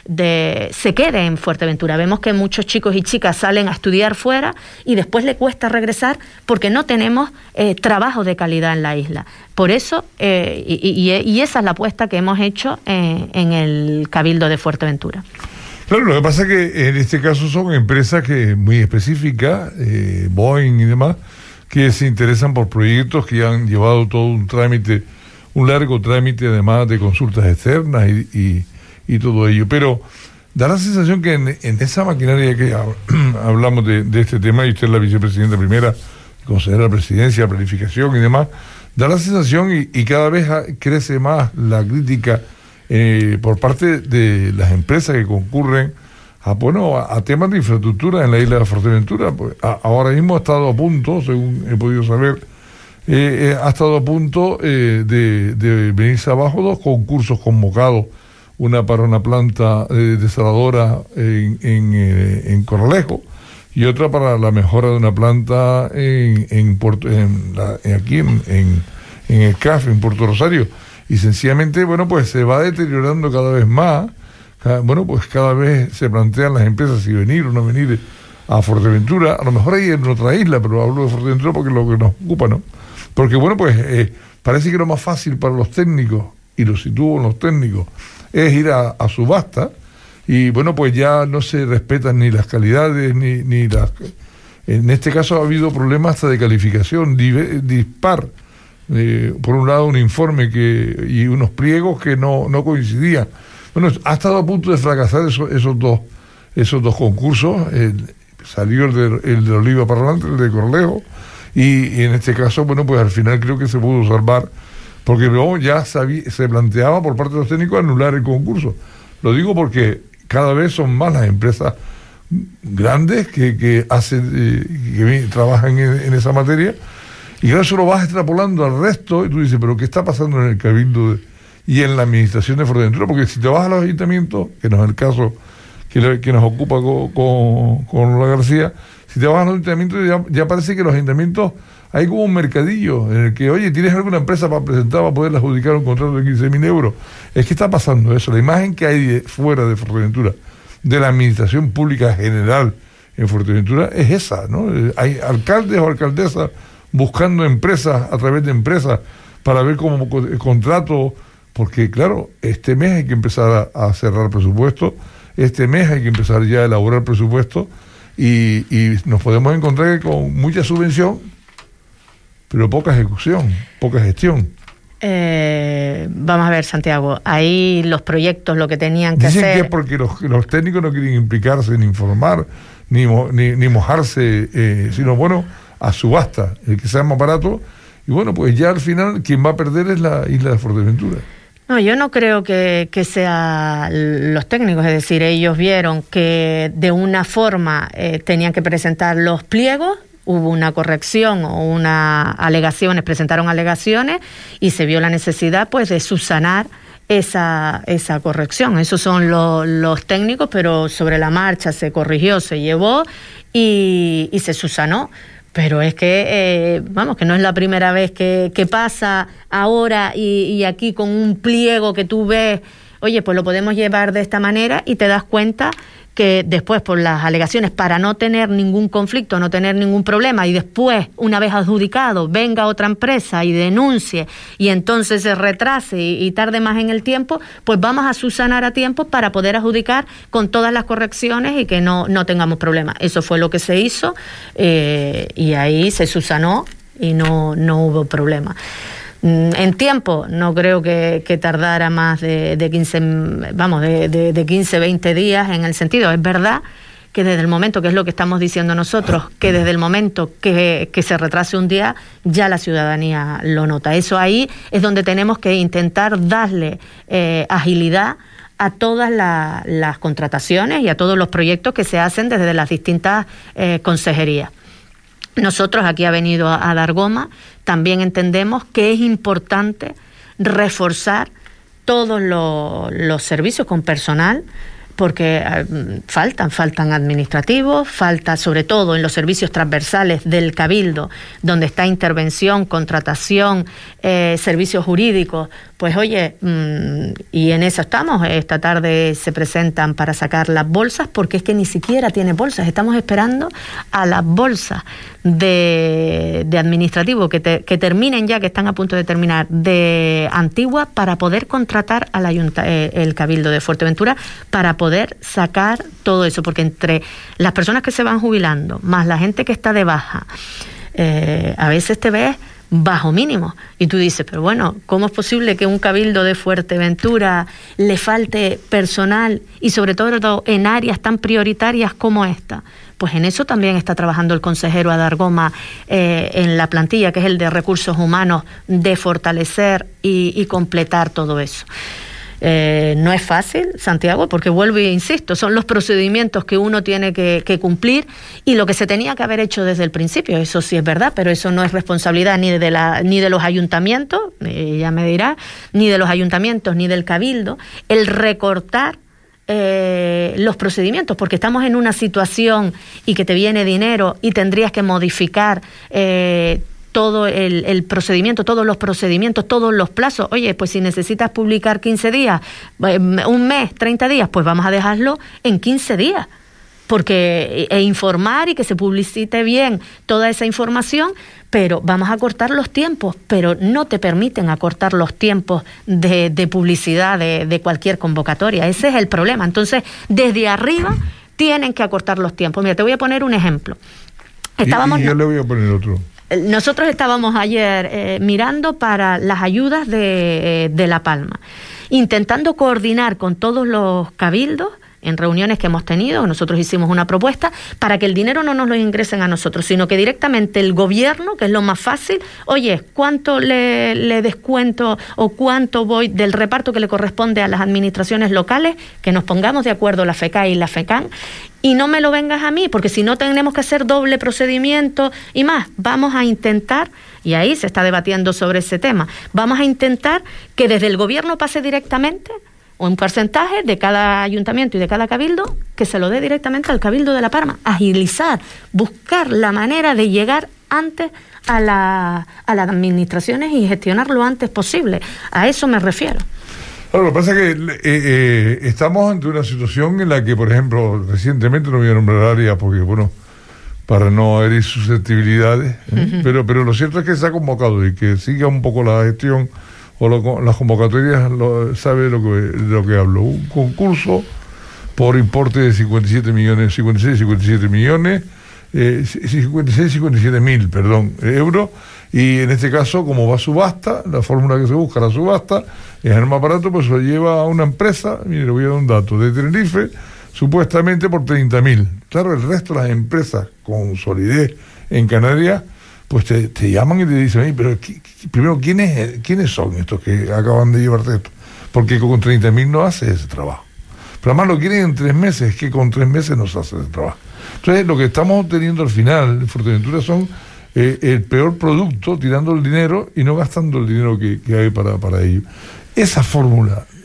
S2: de se quede en Fuerteventura. Vemos que muchos chicos y chicas salen a estudiar fuera y después le cuesta regresar porque no tenemos eh, trabajo de calidad en la isla. Por eso, eh, y, y, y esa es la apuesta que hemos hecho en, en el Cabildo de Fuerteventura.
S1: Claro, lo que pasa es que en este caso son empresas que muy específicas, eh, Boeing y demás, que se interesan por proyectos que han llevado todo un trámite, un largo trámite además de consultas externas y, y y todo ello, pero da la sensación que en, en esa maquinaria que hablamos de, de este tema, y usted es la vicepresidenta primera, consejera de presidencia, planificación y demás, da la sensación y, y cada vez crece más la crítica eh, por parte de las empresas que concurren a, bueno, a, a temas de infraestructura en la isla de Fuerteventura. Pues, a, ahora mismo ha estado a punto, según he podido saber, eh, eh, ha estado a punto eh, de, de venirse abajo dos concursos convocados, una para una planta eh, desaladora en, en, eh, en Corralejo y otra para la mejora de una planta en, en, Puerto, en, la, en aquí en, en, en el C A F, en Puerto Rosario. Y sencillamente, bueno, pues se va deteriorando cada vez más. Cada, bueno, pues cada vez se plantean las empresas si venir o no venir a Fuerteventura. A lo mejor ahí en otra isla, pero hablo de Fuerteventura porque es lo que nos ocupa, ¿no? Porque, bueno, pues eh, parece que lo más fácil para los técnicos, y lo sitúo en los técnicos, es ir a, a subasta, y bueno, pues ya no se respetan ni las calidades, ni, ni las... En este caso ha habido problemas hasta de calificación, dispar. Eh, por un lado un informe que y unos pliegos que no, no coincidían. Bueno, ha estado a punto de fracasar eso, esos dos esos dos concursos. Eh, salió el de, el de Oliva para adelante, el de Corralejo, y, y en este caso, bueno, pues al final creo que se pudo salvar, porque luego ya sabía, se planteaba por parte de los técnicos anular el concurso. Lo digo porque cada vez son más las empresas grandes que, que hacen eh, que trabajan en, en esa materia, y claro, eso lo vas extrapolando al resto, y tú dices, pero ¿qué está pasando en el Cabildo de, y en la administración de Fuerteventura? Porque si te vas a los ayuntamientos, que no es el caso que, que nos ocupa con, con, con la García, si te vas a los ayuntamientos ya, ya parece que los ayuntamientos hay como un mercadillo en el que, oye, ¿tienes alguna empresa para presentar para poder adjudicar un contrato de quince mil euros? Es que está pasando eso. La imagen que hay de, fuera de Fuerteventura, de la administración pública general en Fuerteventura, es esa, ¿no? Hay alcaldes o alcaldesas buscando empresas a través de empresas para ver cómo el contrato, porque claro, este mes hay que empezar a, a cerrar presupuesto, este mes hay que empezar ya a elaborar presupuesto, y, y nos podemos encontrar con mucha subvención, pero poca ejecución, poca gestión.
S2: Eh, vamos a ver, Santiago, ahí los proyectos, lo que tenían que
S1: Dicen
S2: hacer...
S1: que es porque los, los técnicos no quieren implicarse, ni informar, ni, ni, ni mojarse, eh, sino, bueno, a subasta, el que sea más barato, y bueno, pues ya al final quien va a perder es la isla de Fuerteventura.
S2: No, yo no creo que, que sea los técnicos, es decir, ellos vieron que de una forma eh, tenían que presentar los pliegos, hubo una corrección o unas alegaciones, presentaron alegaciones y se vio la necesidad pues de subsanar esa, esa corrección. Esos son lo, los técnicos, pero sobre la marcha se corrigió, se llevó y, y se subsanó. Pero es que, eh, vamos, que no es la primera vez que, que pasa ahora y, y aquí con un pliego que tú ves, oye, pues lo podemos llevar de esta manera y te das cuenta que después por las alegaciones para no tener ningún conflicto, no tener ningún problema y después, una vez adjudicado, venga otra empresa y denuncie y entonces se retrase y, y tarde más en el tiempo, pues vamos a subsanar a tiempo para poder adjudicar con todas las correcciones y que no, no tengamos problemas. Eso fue lo que se hizo eh, y ahí se subsanó y no, no hubo problema. En tiempo, no creo que, que tardara más de, de quince, vamos, de, de, de quince, veinte días en el sentido. Es verdad que desde el momento, que es lo que estamos diciendo nosotros, que desde el momento que, que se retrase un día, ya la ciudadanía lo nota. Eso ahí es donde tenemos que intentar darle eh, agilidad a todas la, las contrataciones y a todos los proyectos que se hacen desde las distintas eh, consejerías. Nosotros, aquí ha venido a, a Dargoma, también entendemos que es importante reforzar todos los, los servicios con personal, porque eh, faltan, faltan administrativos, falta sobre todo en los servicios transversales del Cabildo, donde está intervención, contratación, eh, servicios jurídicos. Pues oye, mmm, y en eso estamos. Esta tarde se presentan para sacar las bolsas, porque es que ni siquiera tiene bolsas. Estamos esperando a las bolsas de, de administrativo que, te, que terminen ya, que están a punto de terminar, de Antigua, para poder contratar al ayunta, eh, el Cabildo de Fuerteventura, para poder sacar todo eso, porque entre las personas que se van jubilando, más la gente que está de baja, eh, a veces te ves bajo mínimo. Y tú dices, pero bueno, ¿cómo es posible que un Cabildo de Fuerteventura le falte personal y sobre todo en áreas tan prioritarias como esta? Pues en eso también está trabajando el consejero Adargoma eh, en la plantilla, que es el de recursos humanos, de fortalecer y, y completar todo eso. Eh, no es fácil, Santiago, porque vuelvo e insisto, son los procedimientos que uno tiene que, que cumplir y lo que se tenía que haber hecho desde el principio. Eso sí es verdad, pero eso no es responsabilidad ni de la ni de los ayuntamientos, eh, ya me dirá, ni de los ayuntamientos ni del Cabildo, el recortar eh, los procedimientos, porque estamos en una situación y que te viene dinero y tendrías que modificar eh, todo el, el procedimiento, todos los procedimientos, todos los plazos. Oye, pues si necesitas publicar quince días, un mes, treinta días, pues vamos a dejarlo en quince días. Porque e informar y que se publicite bien toda esa información, pero vamos a acortar los tiempos, pero no te permiten acortar los tiempos de, de publicidad de, de cualquier convocatoria. Ese es el problema. Entonces, desde arriba tienen que acortar los tiempos. Mira, te voy a poner un ejemplo. Estábamos...
S1: Y, y yo le voy a poner otro.
S2: Nosotros estábamos ayer eh, mirando para las ayudas de, eh, de La Palma, intentando coordinar con todos los cabildos en reuniones que hemos tenido. Nosotros hicimos una propuesta para que el dinero no nos lo ingresen a nosotros, sino que directamente el gobierno, que es lo más fácil, oye, ¿cuánto le, le descuento o cuánto voy del reparto que le corresponde a las administraciones locales? Que nos pongamos de acuerdo la FECA y la FECAN, y no me lo vengas a mí, porque si no tenemos que hacer doble procedimiento y más. Vamos a intentar, y ahí se está debatiendo sobre ese tema, vamos a intentar que desde el gobierno pase directamente un porcentaje de cada ayuntamiento y de cada cabildo, que se lo dé directamente al Cabildo de La Palma. Agilizar, buscar la manera de llegar antes a, la, a las administraciones y gestionar lo antes posible. A eso me refiero.
S1: Claro, lo que pasa es que eh, eh, estamos ante una situación en la que, por ejemplo, recientemente no voy a nombrar áreas porque, bueno, para no herir susceptibilidades, ¿eh? uh-huh. pero, pero lo cierto es que se ha convocado y que siga un poco la gestión o lo, las convocatorias, lo, sabe lo que, de lo que hablo. Un concurso por importe de cincuenta y siete millones, cincuenta y seis, cincuenta y siete millones, eh, cincuenta y seis, cincuenta y siete mil, perdón, euros, y en este caso, como va a subasta, la fórmula que se busca, la subasta, es el más barato, pues lo lleva a una empresa, mire, le voy a dar un dato, de Tenerife, supuestamente por treinta mil. Claro, el resto de las empresas con solidez en Canarias, pues te, te llaman y te dicen, pero primero, ¿quiénes, ¿quiénes son estos que acaban de llevarte esto? Porque con treinta mil no hace ese trabajo. Pero además lo quieren en tres meses, es que con tres meses no se hace ese trabajo. Entonces, lo que estamos teniendo al final en Fuerteventura son eh, el peor producto, tirando el dinero y no gastando el dinero que, que hay para, para ello. Esa fórmula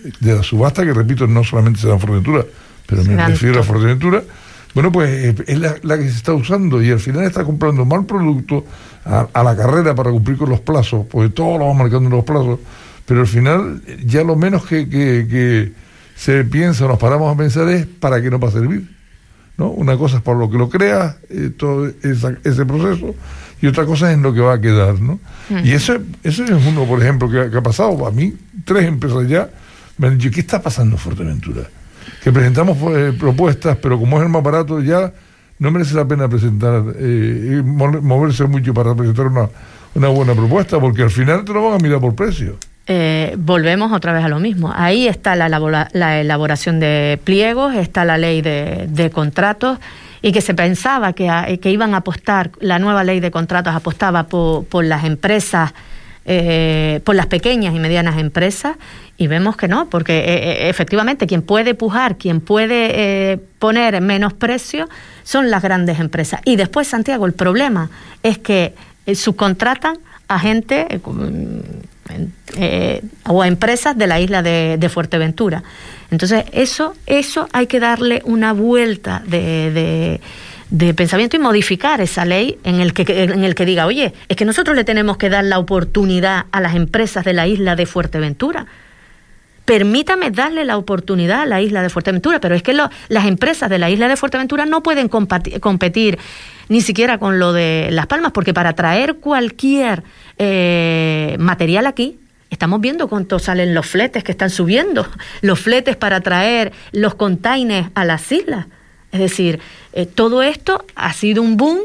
S1: de la subasta, que repito, no solamente se da en Fuerteventura, pero me
S2: Santo.
S1: refiero a Fuerteventura, bueno, pues es la, la que se está usando y al final está comprando mal producto a, a la carrera para cumplir con los plazos, porque todos lo van marcando los plazos, pero al final ya lo menos que, que, que se piensa, nos paramos a pensar es para qué no va a servir, ¿no? Una cosa es por lo que lo crea, eh, todo esa, ese proceso, y otra cosa es en lo que va a quedar, ¿no? Uh-huh. Y eso, eso es uno, por ejemplo, que, que ha pasado. A mí, tres empresas ya me han dicho, ¿qué está pasando en Fuerteventura? Que presentamos eh, propuestas, pero como es el más barato, ya no merece la pena presentar, eh, moverse mucho para presentar una, una buena propuesta, porque al final te lo van a mirar por precio.
S2: Eh, volvemos otra vez a lo mismo. Ahí está la, elabora, la elaboración de pliegos, está la ley de, de contratos, y que se pensaba que, a, que iban a apostar, la nueva ley de contratos apostaba por, por las empresas, eh, por las pequeñas y medianas empresas, y vemos que no, porque eh, efectivamente quien puede pujar, quien puede eh, poner menos precio son las grandes empresas. Y después, Santiago, el problema es que eh, subcontratan a gente eh, eh, o a empresas de la isla de, de Fuerteventura. Entonces eso eso hay que darle una vuelta de, de, de pensamiento y modificar esa ley en el que en el que diga, oye, es que nosotros le tenemos que dar la oportunidad a las empresas de la isla de Fuerteventura. Permítame darle la oportunidad a la isla de Fuerteventura, pero es que lo, las empresas de la isla de Fuerteventura no pueden competir, competir ni siquiera con lo de Las Palmas, porque para traer cualquier eh, material aquí, estamos viendo cuánto salen los fletes que están subiendo, los fletes para traer los containers a las islas. Es decir, eh, todo esto ha sido un boom,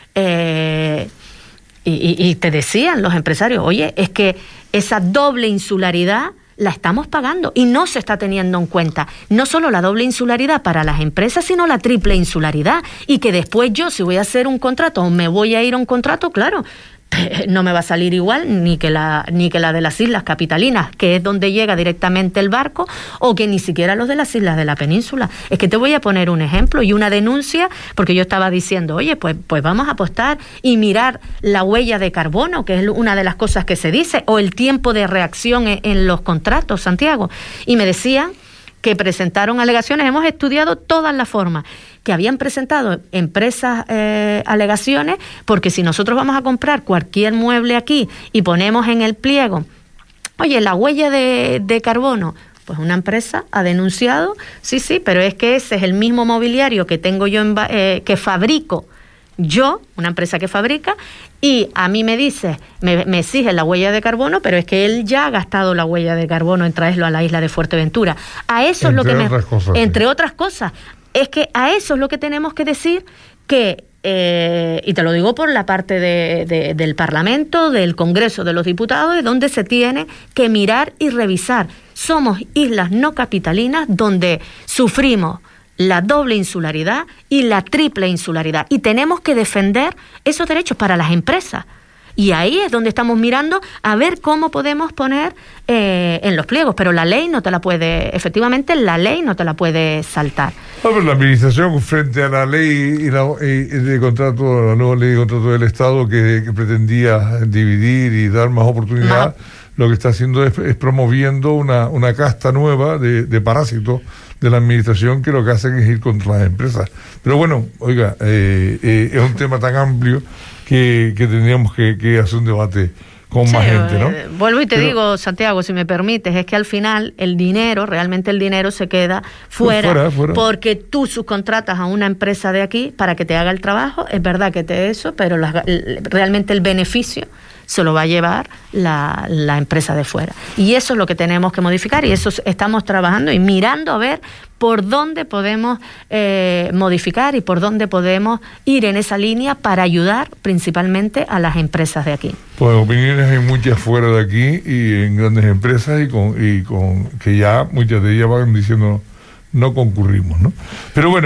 S2: eh, y, y, y te decían los empresarios, oye, es que esa doble insularidad la estamos pagando y no se está teniendo en cuenta no solo la doble insularidad para las empresas, sino la triple insularidad, y que después yo, si voy a hacer un contrato o me voy a ir a un contrato, claro, no me va a salir igual ni que la ni que la de las Islas Capitalinas, que es donde llega directamente el barco, o que ni siquiera los de las islas de la península. Es que te voy a poner un ejemplo y una denuncia, porque yo estaba diciendo, oye, pues, pues vamos a apostar y mirar la huella de carbono, que es una de las cosas que se dice, o el tiempo de reacción en, en los contratos, Santiago. Y me decían que presentaron alegaciones, hemos estudiado todas las formas, que habían presentado empresas eh, alegaciones, porque si nosotros vamos a comprar cualquier mueble aquí y ponemos en el pliego, oye, la huella de, de carbono, pues una empresa ha denunciado, sí, sí, pero es que ese es el mismo mobiliario que tengo yo, en, eh, que fabrico yo, una empresa que fabrica, y a mí me dice, me, me exige la huella de carbono, pero es que él ya ha gastado la huella de carbono en traerlo a la isla de Fuerteventura. A eso es lo que me...
S1: Cosas,
S2: entre
S1: sí.
S2: otras cosas, es que a eso es lo que tenemos que decir, que, eh, y te lo digo por la parte de, de, del Parlamento, del Congreso de los Diputados, de donde se tiene que mirar y revisar. Somos islas no capitalinas donde sufrimos la doble insularidad y la triple insularidad, y tenemos que defender esos derechos para las empresas. Y ahí es donde estamos mirando a ver cómo podemos poner eh, en los pliegos, pero la ley no te la puede, efectivamente la ley no te la puede saltar.
S1: No, pero la administración frente a la ley y la, y de contrato, la nueva ley de contrato del Estado que, que pretendía dividir y dar más oportunidad, no. Lo que está haciendo es, es promoviendo una, una casta nueva de, de parásitos de la administración, que lo que hacen es ir contra las empresas. Pero bueno, oiga, eh, eh, es un tema tan amplio que, que tendríamos que, que hacer un debate con sí, más gente, ¿no?
S2: Eh, vuelvo y te Pero, digo, Santiago, si me permites, es que al final el dinero, realmente el dinero se queda fuera, fuera, fuera. Porque tú subcontratas a una empresa de aquí para que te haga el trabajo, es verdad que te eso, pero la, realmente el beneficio se lo va a llevar la, la empresa de fuera. Y eso es lo que tenemos que modificar, y eso estamos trabajando y mirando a ver por dónde podemos eh, modificar y por dónde podemos ir en esa línea para ayudar principalmente a las empresas de aquí.
S1: Pues opiniones hay muchas fuera de aquí y en grandes empresas, y con, y con que ya muchas de ellas van diciendo no concurrimos, ¿no? Pero bueno,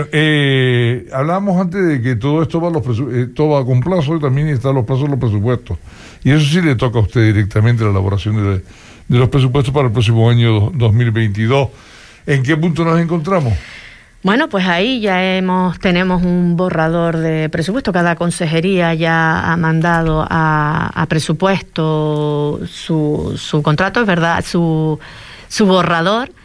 S1: eh, hablábamos antes de que todo esto va, a los presu- eh, todo va con plazo, y también están los plazos de los presupuestos. Y eso sí le toca a usted directamente la elaboración de, de los presupuestos para el próximo año dos mil veintidós. ¿En qué punto nos encontramos?
S2: Bueno, pues ahí ya hemos tenemos un borrador de presupuesto. Cada consejería ya ha mandado a, a presupuesto su, su contrato, es verdad, su, su borrador.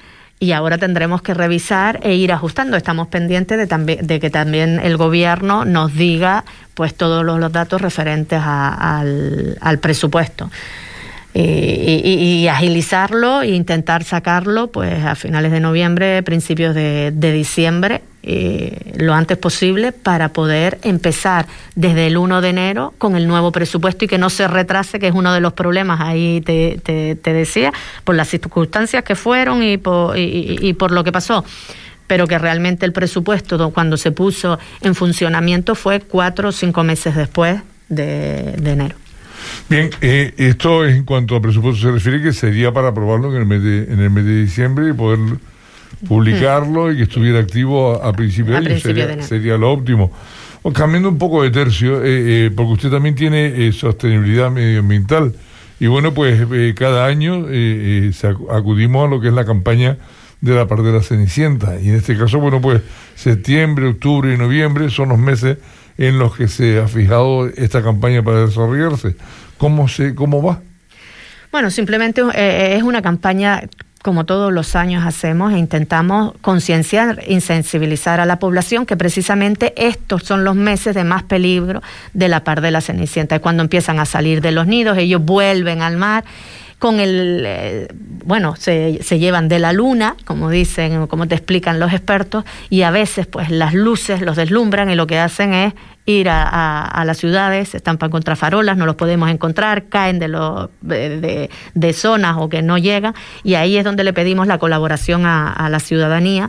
S2: y ahora tendremos que revisar e ir ajustando. Estamos pendientes de, también, de que también el gobierno nos diga pues todos los, los datos referentes a, al, al presupuesto. Y, y, y agilizarlo e intentar sacarlo pues a finales de noviembre, principios de, de diciembre, eh, lo antes posible, para poder empezar desde el uno de enero con el nuevo presupuesto y que no se retrase, que es uno de los problemas, ahí te, te, te decía, por las circunstancias que fueron y por, y, y por lo que pasó, pero que realmente el presupuesto cuando se puso en funcionamiento fue cuatro o cinco meses después de, de enero.
S1: Bien, eh, esto en cuanto a presupuesto se refiere, que sería para aprobarlo en el mes de, en el mes de diciembre y poder publicarlo mm. y que estuviera activo a, a principio de año, sería, de sería lo óptimo. O, cambiando un poco de tercio, eh, eh, porque usted también tiene eh, sostenibilidad medioambiental y bueno, pues eh, cada año eh, eh, se acudimos a lo que es la campaña de la pardera cenicienta y en este caso, bueno, pues septiembre, octubre y noviembre son los meses en los que se ha fijado esta campaña para desarrollarse. ¿Cómo se, cómo va?
S2: Bueno, simplemente eh, es una campaña, como todos los años hacemos, e intentamos concienciar y sensibilizar a la población que precisamente estos son los meses de más peligro de la pardera cenicienta. Es cuando empiezan a salir de los nidos, ellos vuelven al mar. Con el, eh, bueno, se, se llevan de la luna, como dicen, como te explican los expertos, y a veces pues las luces los deslumbran y lo que hacen es ir a, a, a las ciudades, se estampan contra farolas, no los podemos encontrar, caen de, los, de, de, de zonas o que no llegan, y ahí es donde le pedimos la colaboración a, a la ciudadanía.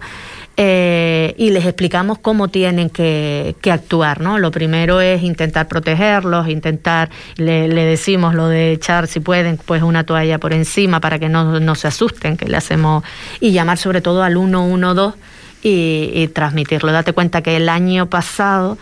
S2: Eh, y les explicamos cómo tienen que, que actuar, ¿no? Lo primero es intentar protegerlos, intentar, le, le decimos lo de echar, si pueden, pues una toalla por encima para que no, no se asusten, que le hacemos, y llamar sobre todo al uno uno dos y, y transmitirlo. Date cuenta que el año pasado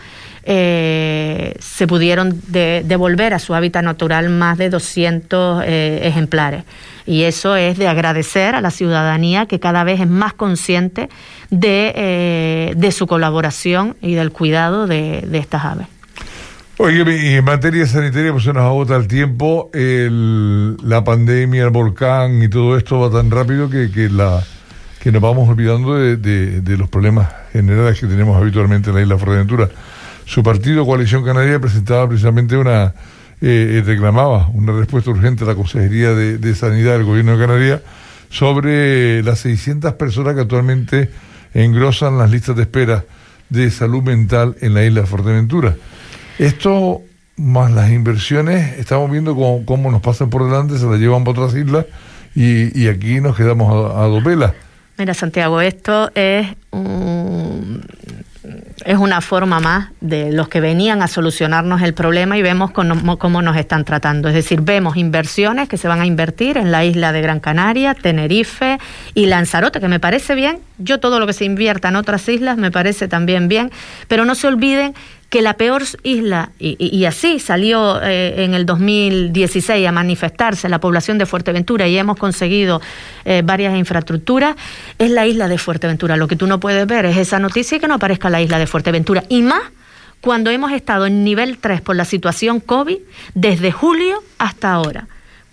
S2: eh, se pudieron de, devolver a su hábitat natural más de doscientos eh, ejemplares. Y eso es de agradecer a la ciudadanía, que cada vez es más consciente de, eh, de su colaboración y del cuidado de, de estas aves.
S1: Oye, y en materia sanitaria, pues se nos agota el tiempo, el, la pandemia, el volcán y todo esto va tan rápido que, que, la, que nos vamos olvidando de, de, de los problemas generales que tenemos habitualmente en la isla Fuerteventura. Su partido, Coalición Canaria, presentaba precisamente una... Eh, reclamaba una respuesta urgente a la Consejería de, de Sanidad del Gobierno de Canarias sobre las seiscientas personas que actualmente engrosan las listas de espera de salud mental en la isla de Fuerteventura. Esto, más las inversiones, estamos viendo cómo, cómo nos pasan por delante, se las llevan para otras islas y, y aquí nos quedamos a, a dos velas.
S2: Mira, Santiago, esto es un... es una forma más de los que venían a solucionarnos el problema y vemos cómo, cómo nos están tratando. Es decir, vemos inversiones que se van a invertir en la isla de Gran Canaria, Tenerife y Lanzarote, que me parece bien. Yo todo lo que se invierta en otras islas me parece también bien, pero no se olviden que la peor isla, y, y, y así salió eh, en el dos mil dieciséis a manifestarse la población de Fuerteventura y hemos conseguido eh, varias infraestructuras, es la isla de Fuerteventura. Lo que tú no puedes ver es esa noticia y que no aparezca la isla de Fuerteventura. Y más cuando hemos estado en nivel tres por la situación COVID desde julio hasta ahora.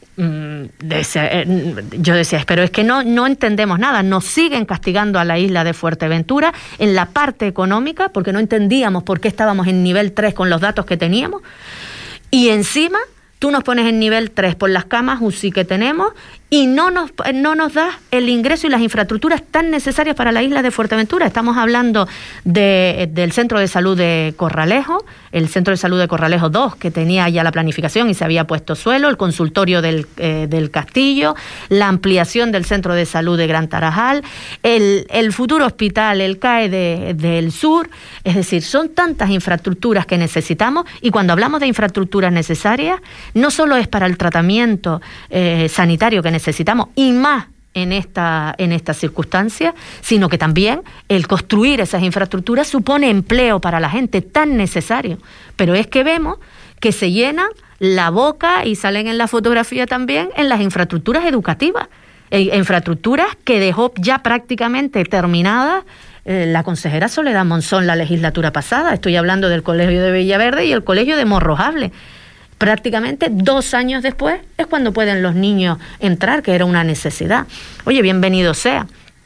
S2: Yo decía, pero es que no, no entendemos nada, nos siguen castigando a la isla de Fuerteventura en la parte económica, porque no entendíamos por qué estábamos en nivel tres con los datos que teníamos, y encima tú nos pones en nivel tres por las camas U C I que tenemos y no nos, no nos das el ingreso y las infraestructuras tan necesarias para la isla de Fuerteventura. Estamos hablando de, del Centro de Salud de Corralejo, el Centro de Salud de Corralejo dos, que tenía ya la planificación y se había puesto suelo, el consultorio del, eh, del Castillo, la ampliación del Centro de Salud de Gran Tarajal, el, el futuro hospital, el C A E de, del Sur. Es decir, son tantas infraestructuras que necesitamos, y cuando hablamos de infraestructuras necesarias, no solo es para el tratamiento eh, sanitario que necesitamos, y más en esta, en estas circunstancias, sino que también el construir esas infraestructuras supone empleo para la gente tan necesario. Pero es que vemos que se llenan la boca, y salen en la fotografía también, en las infraestructuras educativas, eh, infraestructuras que dejó ya prácticamente terminadas eh, la consejera Soledad Monzón la legislatura pasada. Estoy hablando del Colegio de Villaverde y el Colegio de Morrojable. Prácticamente dos años después es cuando pueden los niños entrar, que era una necesidad. Oye, bienvenido sea.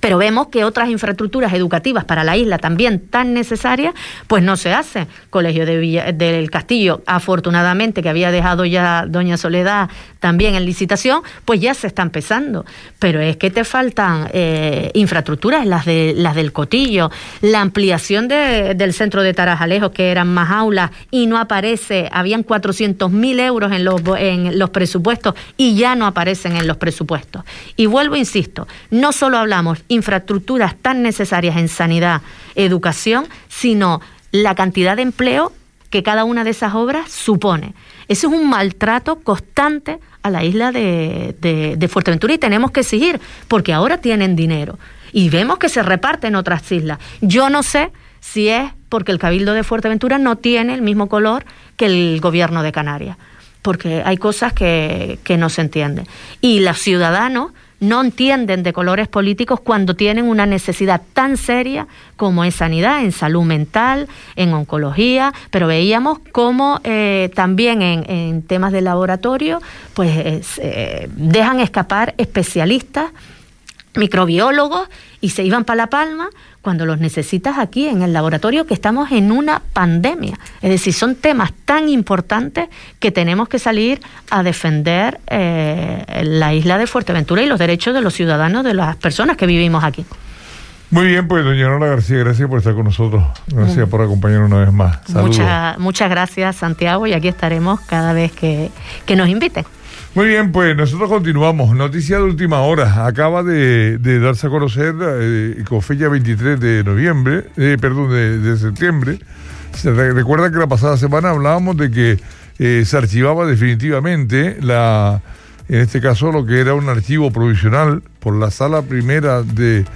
S2: Pero vemos que otras infraestructuras educativas para la isla también tan necesarias, pues no se hace. Colegio de Villa, del Castillo, afortunadamente, que había dejado ya doña Soledad también en licitación, pues ya se está empezando. Pero es que te faltan eh, infraestructuras, las de las del Cotillo, la ampliación de, del centro de Tarajalejo, que eran más aulas y no aparece, habían cuatrocientos mil euros en los, en los presupuestos y ya no aparecen en los presupuestos. Y vuelvo, insisto, no solo hablamos infraestructuras tan necesarias en sanidad, educación, sino la cantidad de empleo que cada una de esas obras supone. Eso es un maltrato constante a la isla de, de, de Fuerteventura y tenemos que exigir, porque ahora tienen dinero y vemos que se reparte en otras islas. Yo no sé si es porque el Cabildo de Fuerteventura no tiene el mismo color que el gobierno de Canarias, porque hay cosas que, que no se entienden. Y los ciudadanos no entienden de colores políticos cuando tienen una necesidad tan seria como es sanidad, en salud mental, en oncología, pero veíamos cómo eh, también en, en temas de laboratorio pues eh, dejan escapar especialistas, microbiólogos, y se iban para La Palma cuando los necesitas aquí en el laboratorio, que estamos en una pandemia. Es decir, son temas tan importantes que tenemos que salir a defender eh, la isla de Fuerteventura y los derechos de los ciudadanos, de las personas que vivimos aquí.
S1: Muy bien, pues doña Nola García, gracias por estar con nosotros. Gracias mm. por acompañarnos una vez más. Saludos.
S2: Mucha, muchas gracias, Santiago, y aquí estaremos cada vez que, que nos inviten.
S1: Muy bien, pues nosotros continuamos. Noticia de última hora. Acaba de, de darse a conocer eh, con fecha veintitrés de noviembre, eh, perdón, de, de septiembre. Se re- recuerda que la pasada semana hablábamos de que eh, se archivaba definitivamente la, en este caso lo que era un archivo provisional por la sala primera de,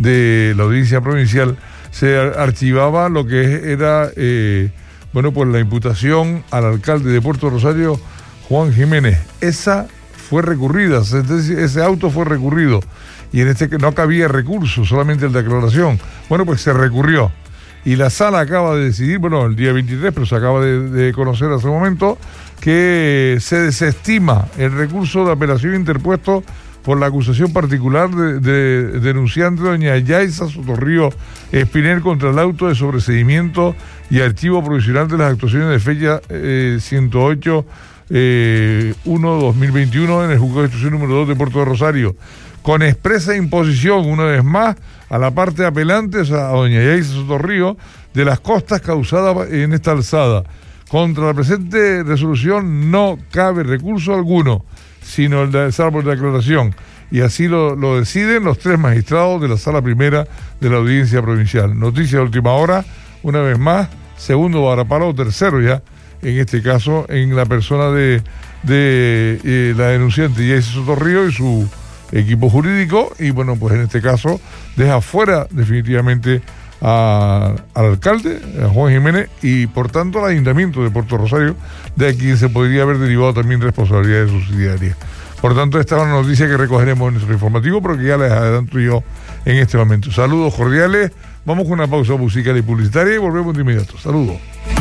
S1: de la audiencia provincial. Se ar- archivaba lo que era, eh, bueno, pues la imputación al alcalde de Puerto Rosario, Juan Jiménez. Esa fue recurrida, ese auto fue recurrido y en este que no cabía recurso, solamente el de aclaración. Bueno, pues se recurrió y la sala acaba de decidir, bueno, el día veintitrés, pero se acaba de, de conocer hace un momento que se desestima el recurso de apelación interpuesto por la acusación particular de, de denunciante doña Yaisa Sotorrío Espinel contra el auto de sobreseimiento y archivo provisional de las actuaciones de fecha eh, ciento ocho Eh, uno dos mil veintiuno en el juzgado de instrucción número dos de Puerto de Rosario, con expresa imposición, una vez más, a la parte apelante, o sea, a doña Yaisa Sotorrío, de las costas causadas en esta alzada. Contra la presente resolución no cabe recurso alguno, sino el de salvo de aclaración, y así lo, lo deciden los tres magistrados de la sala primera de la audiencia provincial. Noticia de última hora, una vez más, segundo varapalo, tercero ya, en este caso, en la persona de, de eh, la denunciante Yaisa Sotorrío y su equipo jurídico, y bueno, pues en este caso deja fuera definitivamente a, al alcalde, a Juan Jiménez, y por tanto al ayuntamiento de Puerto Rosario, de quien se podría haber derivado también responsabilidades subsidiarias. Por tanto, esta es una noticia que recogeremos en nuestro informativo, pero que ya les adelanto yo en este momento. Saludos cordiales, vamos con una pausa musical y publicitaria y volvemos de inmediato. Saludos.